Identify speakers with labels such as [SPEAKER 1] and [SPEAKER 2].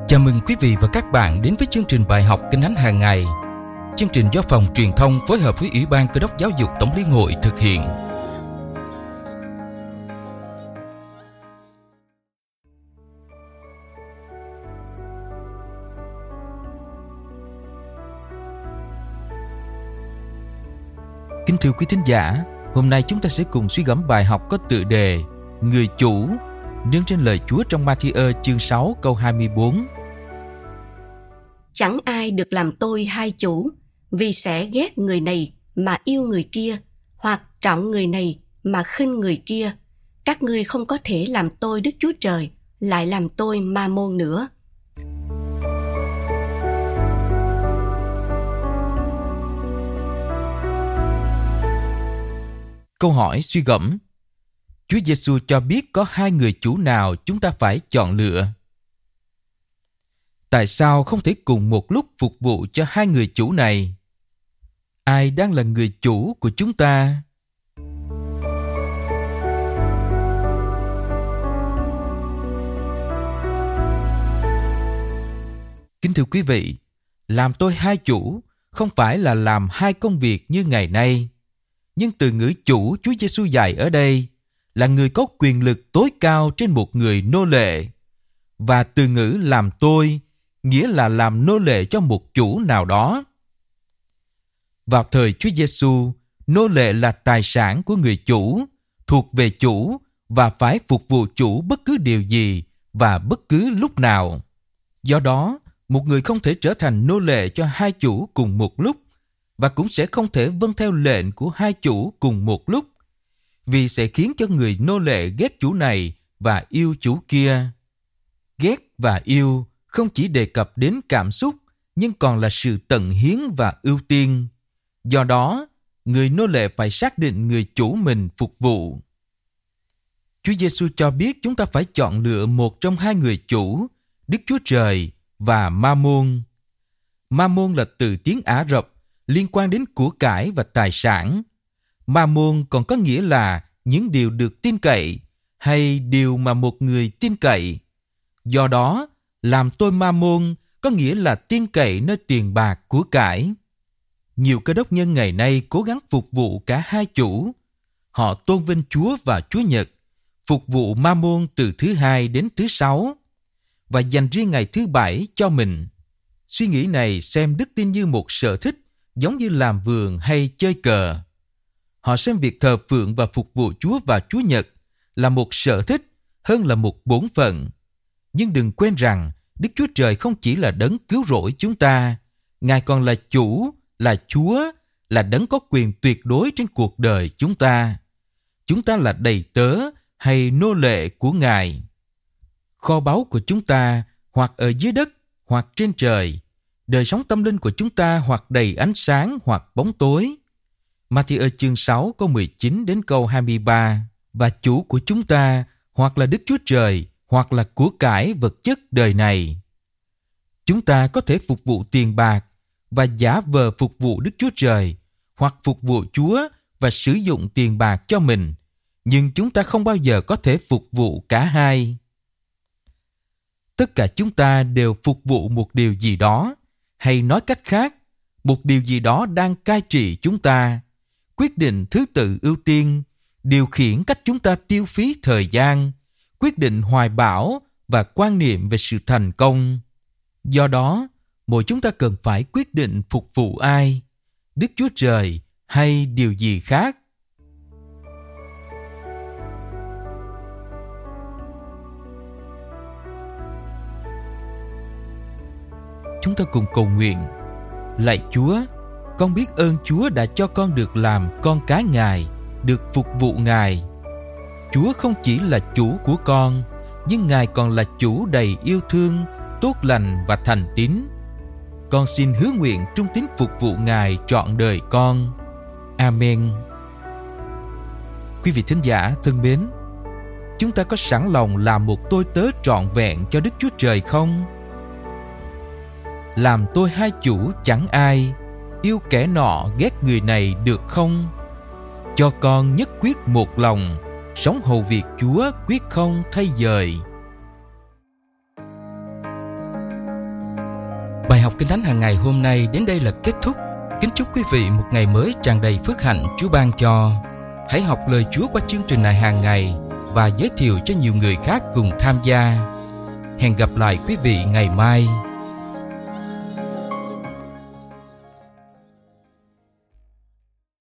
[SPEAKER 1] Chào mừng quý vị và các bạn đến với chương trình bài học Kinh Thánh hàng ngày. Chương trình do Phòng Truyền thông phối hợp với Ủy ban Cơ đốc Giáo dục Tổng Liên hội thực hiện. Kính thưa quý thính giả, hôm nay chúng ta sẽ cùng suy gẫm bài học có tựa đề Người chủ, nương trên lời Chúa trong Ma-thi-ơ chương 6 câu 24.
[SPEAKER 2] Chẳng ai được làm tôi hai chủ, vì sẽ ghét người này mà yêu người kia, hoặc trọng người này mà khinh người kia. Các ngươi không có thể làm tôi Đức Chúa Trời, lại làm tôi Ma-môn nữa.
[SPEAKER 1] Câu hỏi suy gẫm: Chúa Giêsu cho biết có hai người chủ nào chúng ta phải chọn lựa. Tại sao không thể cùng một lúc phục vụ cho hai người chủ này? Ai đang là người chủ của chúng ta? Kính thưa quý vị, làm tôi hai chủ không phải là làm hai công việc như ngày nay. Nhưng từ ngữ chủ Chúa Giêsu dạy ở đây là người có quyền lực tối cao trên một người nô lệ. Và từ ngữ làm tôi nghĩa là làm nô lệ cho một chủ nào đó. Vào thời Chúa Giêsu, nô lệ là tài sản của người chủ, thuộc về chủ và phải phục vụ chủ bất cứ điều gì và bất cứ lúc nào. Do đó, một người không thể trở thành nô lệ cho hai chủ cùng một lúc, và cũng sẽ không thể vâng theo lệnh của hai chủ cùng một lúc, vì sẽ khiến cho người nô lệ ghét chủ này và yêu chủ kia. Ghét và yêu không chỉ đề cập đến cảm xúc, nhưng còn là sự tận hiến và ưu tiên. Do đó, người nô lệ phải xác định người chủ mình phục vụ. Chúa Giêsu cho biết chúng ta phải chọn lựa một trong hai người chủ, Đức Chúa Trời và Ma-môn. Ma-môn là từ tiếng Ả Rập, liên quan đến của cải và tài sản. Ma-môn còn có nghĩa là những điều được tin cậy hay điều mà một người tin cậy. Do đó, làm tôi Ma-môn có nghĩa là tin cậy nơi tiền bạc của cải. Nhiều cơ đốc nhân ngày nay cố gắng phục vụ cả hai chủ. Họ tôn vinh Chúa và Chúa Nhật, phục vụ Ma-môn từ thứ Hai đến thứ Sáu, và dành riêng ngày thứ Bảy cho mình. Suy nghĩ này xem đức tin như một sở thích, giống như làm vườn hay chơi cờ. Họ xem việc thờ phượng và phục vụ Chúa và Chúa Nhật là một sở thích hơn là một bổn phận. Nhưng đừng quên rằng Đức Chúa Trời không chỉ là đấng cứu rỗi chúng ta, Ngài còn là chủ, là Chúa, là đấng có quyền tuyệt đối trên cuộc đời chúng ta. Chúng ta là đầy tớ hay nô lệ của Ngài. Kho báu của chúng ta hoặc ở dưới đất hoặc trên trời. Đời sống tâm linh của chúng ta hoặc đầy ánh sáng hoặc bóng tối. Ma-thi-ơ chương 6 câu 19 đến câu 23. Và chủ của chúng ta hoặc là Đức Chúa Trời hoặc là của cải vật chất đời này. Chúng ta có thể phục vụ tiền bạc và giả vờ phục vụ Đức Chúa Trời, hoặc phục vụ Chúa và sử dụng tiền bạc cho mình, nhưng chúng ta không bao giờ có thể phục vụ cả hai. Tất cả chúng ta đều phục vụ một điều gì đó, hay nói cách khác, một điều gì đó đang cai trị chúng ta, quyết định thứ tự ưu tiên, điều khiển cách chúng ta tiêu phí thời gian, quyết định hoài bão và quan niệm về sự thành công. Do đó, mỗi chúng ta cần phải quyết định phục vụ ai, Đức Chúa Trời hay điều gì khác. Chúng ta cùng cầu nguyện. Lạy Chúa, con biết ơn Chúa đã cho con được làm con cái Ngài, được phục vụ Ngài. Chúa không chỉ là chủ của con, nhưng Ngài còn là chủ đầy yêu thương, tốt lành và thành tín. Con xin hứa nguyện trung tín phục vụ Ngài trọn đời con. Amen. Quý vị thính giả thân mến, chúng ta có sẵn lòng làm một tôi tớ trọn vẹn cho Đức Chúa Trời không? Làm tôi hai chủ chẳng ai, yêu kẻ nọ ghét người này được không? Cho con nhất quyết một lòng, sống hầu việc Chúa quyết không thay dời. học Kinh Thánh hàng ngày hôm nay đến đây là kết thúc. Kính chúc quý vị một ngày mới tràn đầy phước hạnh Chúa ban cho. Hãy học lời Chúa qua chương trình này hàng ngày và giới thiệu cho nhiều người khác cùng tham gia. Hẹn gặp lại quý vị ngày mai.